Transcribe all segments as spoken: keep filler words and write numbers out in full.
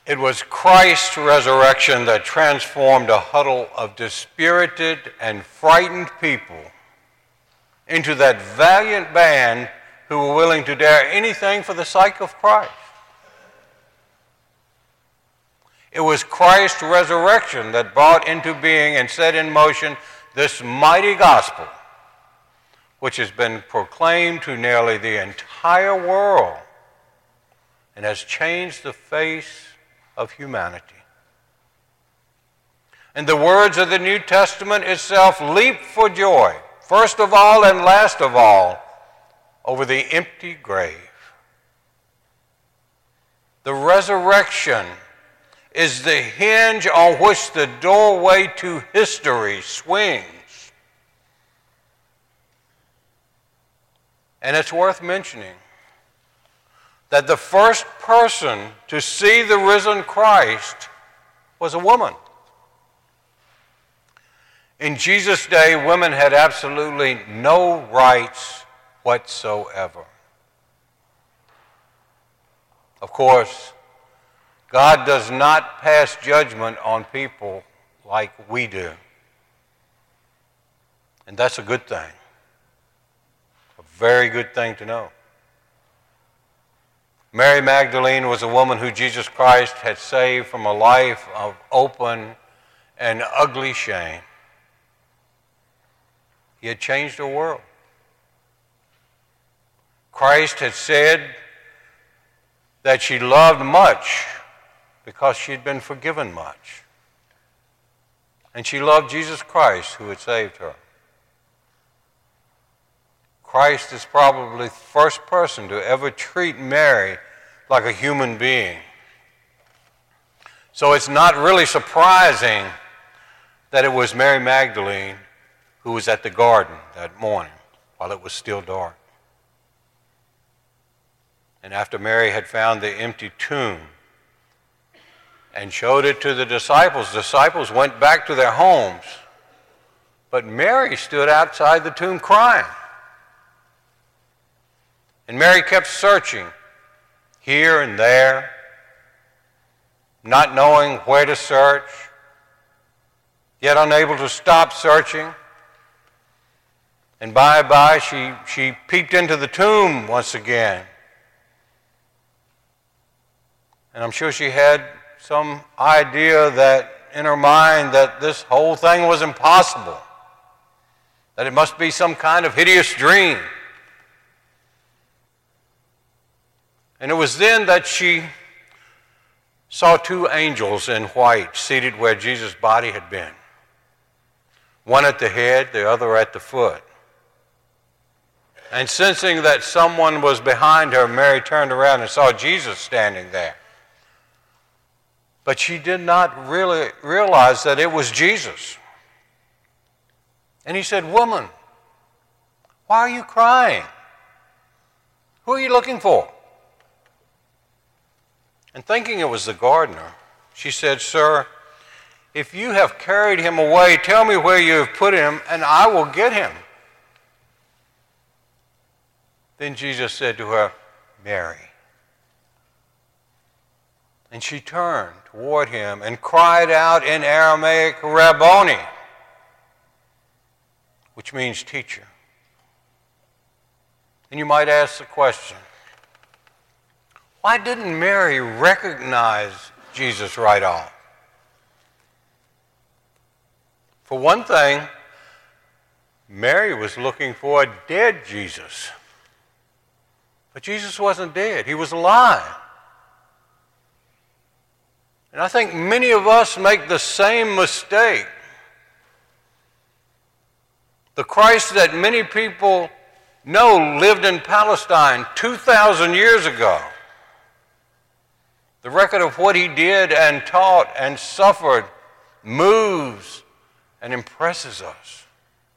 It was Christ's resurrection that transformed a huddle of dispirited and frightened people into that valiant band who were willing to dare anything for the sake of Christ. It was Christ's resurrection that brought into being and set in motion this mighty gospel, which has been proclaimed to nearly the entire world and has changed the face of humanity. And the words of the New Testament itself leap for joy, first of all and last of all, over the empty grave. The resurrection is the hinge on which the doorway to history swings. And it's worth mentioning that the first person to see the risen Christ was a woman. In Jesus' day, women had absolutely no rights whatsoever. Of course, God does not pass judgment on people like we do. And that's a good thing. A very good thing to know. Mary Magdalene was a woman who Jesus Christ had saved from a life of open and ugly shame. He had changed her world. Christ had said that she loved much because she had been forgiven much. And she loved Jesus Christ who had saved her. Christ is probably the first person to ever treat Mary like a human being. So it's not really surprising that it was Mary Magdalene who was at the garden that morning while it was still dark. And after Mary had found the empty tomb and showed it to the disciples, the disciples went back to their homes. But Mary stood outside the tomb crying. And Mary kept searching here and there, not knowing where to search, yet unable to stop searching. And by and by, she, she peeked into the tomb once again. And I'm sure she had some idea that in her mind that this whole thing was impossible, that it must be some kind of hideous dream. And it was then that she saw two angels in white seated where Jesus' body had been. One at the head, the other at the foot. And sensing that someone was behind her, Mary turned around and saw Jesus standing there. But she did not really realize that it was Jesus. And he said, "Woman, why are you crying? Who are you looking for?" And thinking it was the gardener, she said, "Sir, if you have carried him away, tell me where you have put him, and I will get him." Then Jesus said to her, "Mary." And she turned toward him and cried out in Aramaic, "Rabboni," which means teacher. And you might ask the question, why didn't Mary recognize Jesus right off? For one thing, Mary was looking for a dead Jesus. But Jesus wasn't dead. He was alive. And I think many of us make the same mistake. The Christ that many people know lived in Palestine two thousand years ago. The record of what he did and taught and suffered moves and impresses us.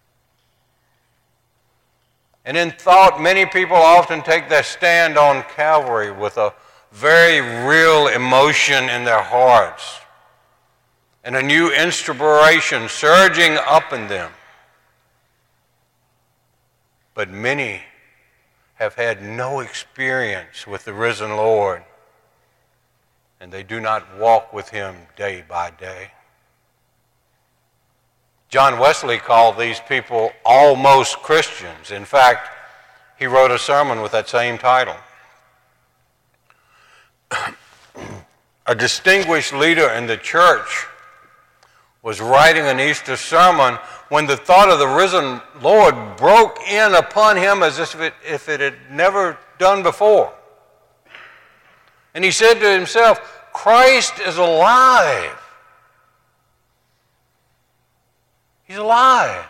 And in thought, many people often take their stand on Calvary with a very real emotion in their hearts and a new inspiration surging up in them. But many have had no experience with the risen Lord. and they do not walk with him day by day. John Wesley called these people almost Christians. In fact, he wrote a sermon with that same title. A distinguished leader in the church was writing an Easter sermon when the thought of the risen Lord broke in upon him as if it, if it had never done before. And he said to himself, Christ is alive. He's alive.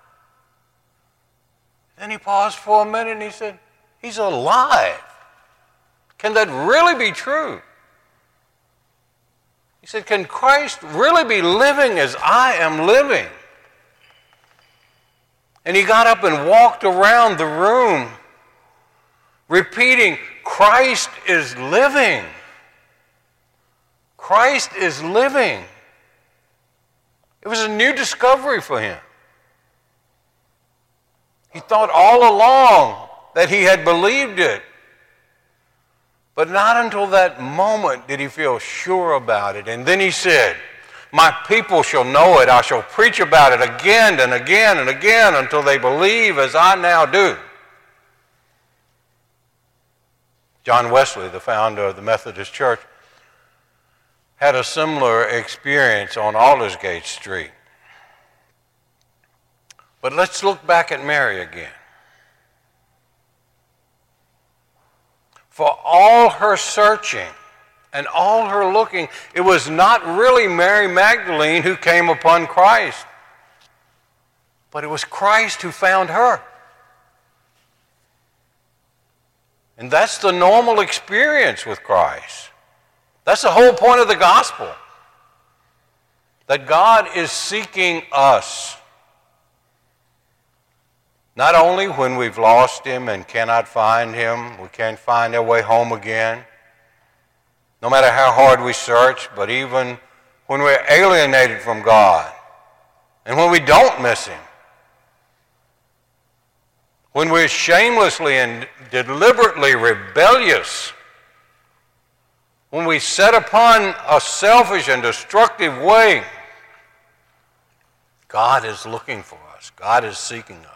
Then he paused for a minute and he said, he's alive. Can that really be true? He said, can Christ really be living as I am living? And he got up and walked around the room, repeating, Christ is living. Christ is living. It was a new discovery for him. He thought all along that he had believed it. But not until that moment did he feel sure about it. And then he said, my people shall know it. I shall preach about it again and again and again until they believe as I now do. John Wesley, the founder of the Methodist Church, had a similar experience on Aldersgate Street. But let's look back at Mary again. For all her searching and all her looking, it was not really Mary Magdalene who came upon Christ, but it was Christ who found her. And that's the normal experience with Christ. That's the whole point of the gospel, that God is seeking us. Not only when we've lost him and cannot find him, we can't find our way home again, no matter how hard we search, but even when we're alienated from God and when we don't miss him, when we're shamelessly and deliberately rebellious, when we set upon a selfish and destructive way, God is looking for us. God is seeking us.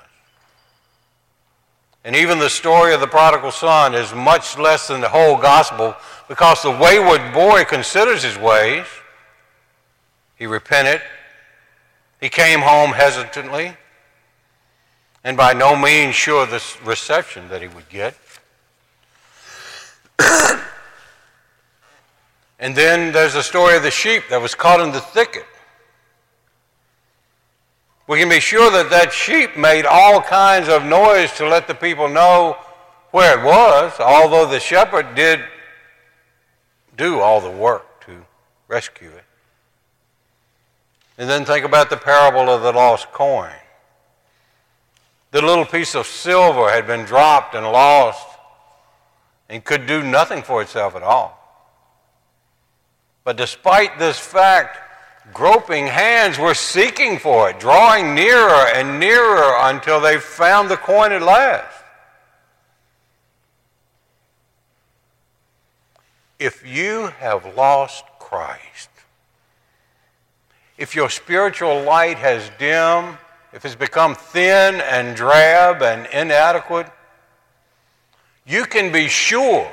And even the story of the prodigal son is much less than the whole gospel, because the wayward boy considers his ways. He repented. He came home hesitantly, and by no means sure of the reception that he would get. And then there's the story of the sheep that was caught in the thicket. We can be sure that that sheep made all kinds of noise to let the people know where it was, although the shepherd did do all the work to rescue it. And then think about the parable of the lost coin. The little piece of silver had been dropped and lost and could do nothing for itself at all. But despite this fact, groping hands were seeking for it, drawing nearer and nearer until they found the coin at last. If you have lost Christ, if your spiritual light has dimmed, if it's become thin and drab and inadequate, you can be sure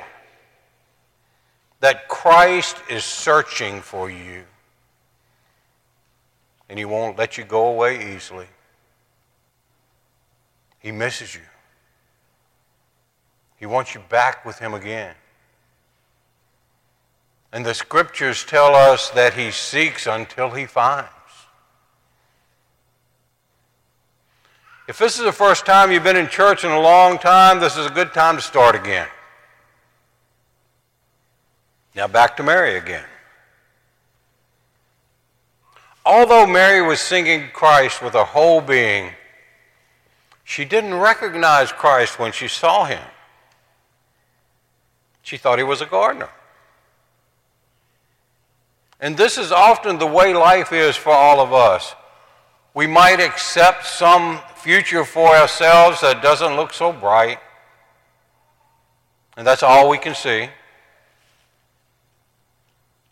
that Christ is searching for you. And he won't let you go away easily. He misses you. He wants you back with him again. And the scriptures tell us that he seeks until he finds. If this is the first time you've been in church in a long time, this is a good time to start again. Now back to Mary again. Although Mary was singing Christ with her whole being, she didn't recognize Christ when she saw him. She thought he was a gardener. And this is often the way life is for all of us. We might accept some future for ourselves that doesn't look so bright, and that's all we can see.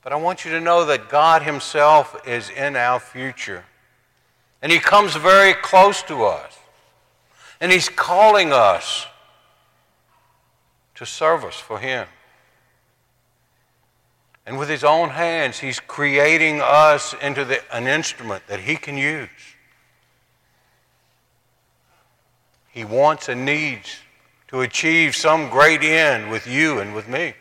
But I want you to know that God himself is in our future. And he comes very close to us. And he's calling us to service for him. And with his own hands, he's creating us into the, an instrument that he can use. He wants and needs to achieve some great end with you and with me.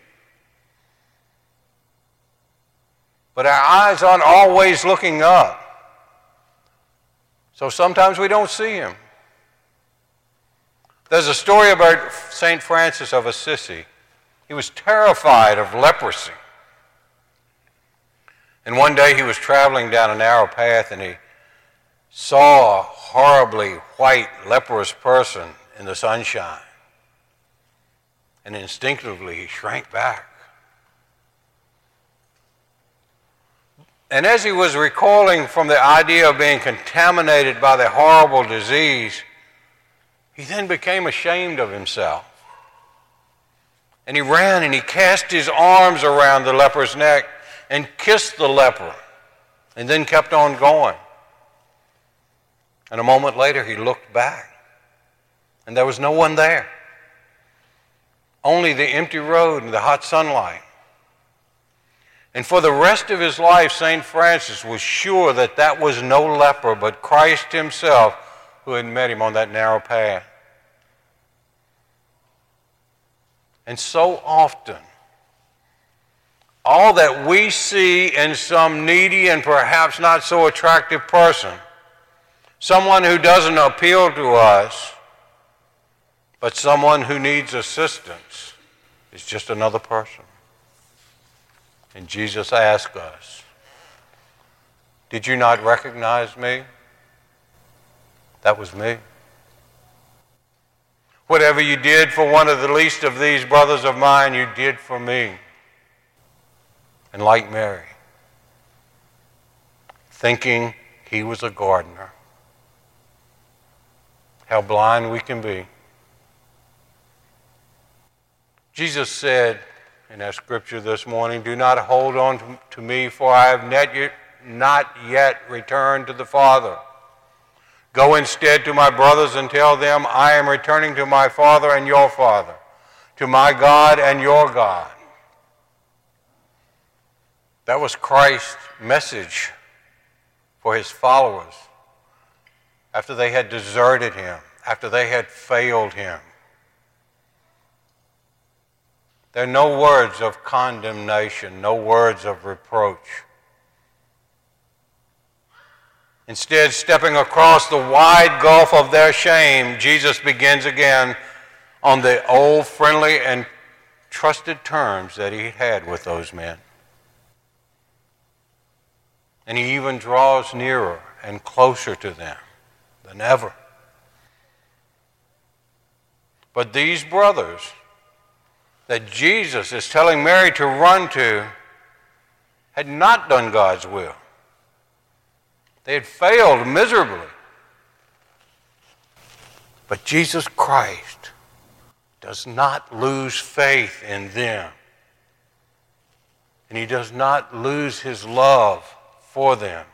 But our eyes aren't always looking up. So sometimes we don't see him. There's a story about Saint Francis of Assisi. He was terrified of leprosy. And one day he was traveling down a narrow path and he saw a horribly white, leprous person in the sunshine. And instinctively he shrank back. And as he was recoiling from the idea of being contaminated by the horrible disease, he then became ashamed of himself. And he ran and he cast his arms around the leper's neck and kissed the leper, and then kept on going. And a moment later he looked back, and there was no one there. Only the empty road and the hot sunlight. And for the rest of his life, Saint Francis was sure that that was no leper, but Christ himself who had met him on that narrow path. And so often, all that we see in some needy and perhaps not so attractive person, someone who doesn't appeal to us, but someone who needs assistance, is just another person. And Jesus asked us, did you not recognize me? That was me. Whatever you did for one of the least of these brothers of mine, you did for me. And like Mary, thinking he was a gardener, how blind we can be. Jesus said in our scripture this morning, do not hold on to, to me, for I have not yet, not yet returned to the Father. Go instead to my brothers and tell them, I am returning to my Father and your Father, to my God and your God. That was Christ's message for his followers after they had deserted him, after they had failed him. There are no words of condemnation, no words of reproach. Instead, stepping across the wide gulf of their shame, Jesus begins again on the old friendly and trusted terms that he had with those men. And he even draws nearer and closer to them than ever. But these brothers that Jesus is telling Mary to run to had not done God's will. They had failed miserably. But Jesus Christ does not lose faith in them. And he does not lose his love for them.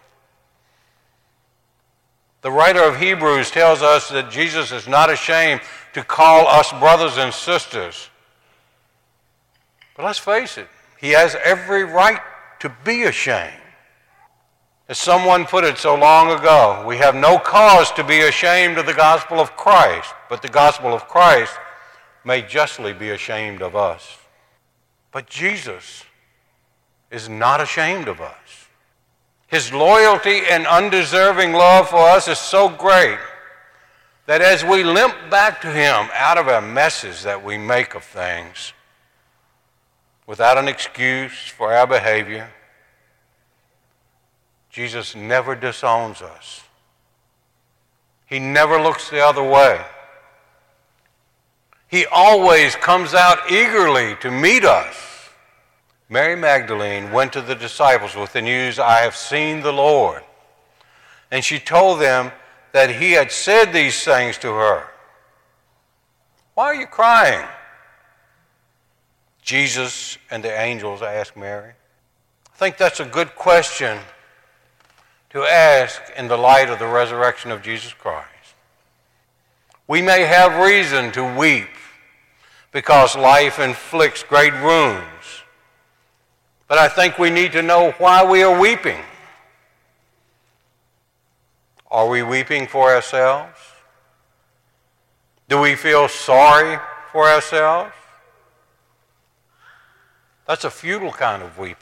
The writer of Hebrews tells us that Jesus is not ashamed to call us brothers and sisters. But let's face it, he has every right to be ashamed. As someone put it so long ago, we have no cause to be ashamed of the gospel of Christ, but the gospel of Christ may justly be ashamed of us. But Jesus is not ashamed of us. His loyalty and undeserving love for us is so great that as we limp back to him out of our messes that we make of things, without an excuse for our behavior, Jesus never disowns us. He never looks the other way. He always comes out eagerly to meet us. Mary Magdalene went to the disciples with the news, I have seen the Lord. And she told them that he had said these things to her. Why are you crying? Jesus and the angels asked Mary. I think that's a good question to ask in the light of the resurrection of Jesus Christ. We may have reason to weep because life inflicts great wounds, but I think we need to know why we are weeping. Are we weeping for ourselves? Do we feel sorry for ourselves? That's a futile kind of weeping.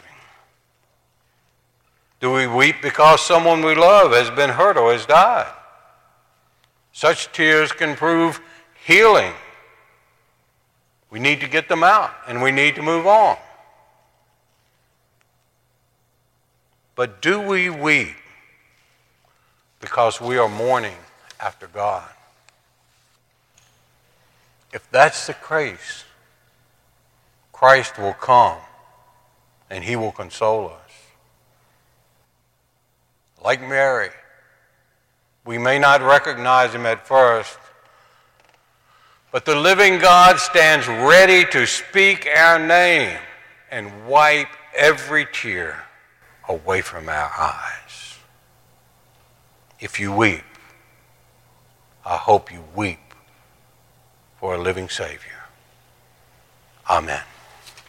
Do we weep because someone we love has been hurt or has died? Such tears can prove healing. We need to get them out, and we need to move on. But do we weep because we are mourning after God? If that's the case, Christ will come and he will console us. Like Mary, we may not recognize him at first, but the living God stands ready to speak our name and wipe every tear away from our eyes. If you weep, I hope you weep for a living Savior. Amen.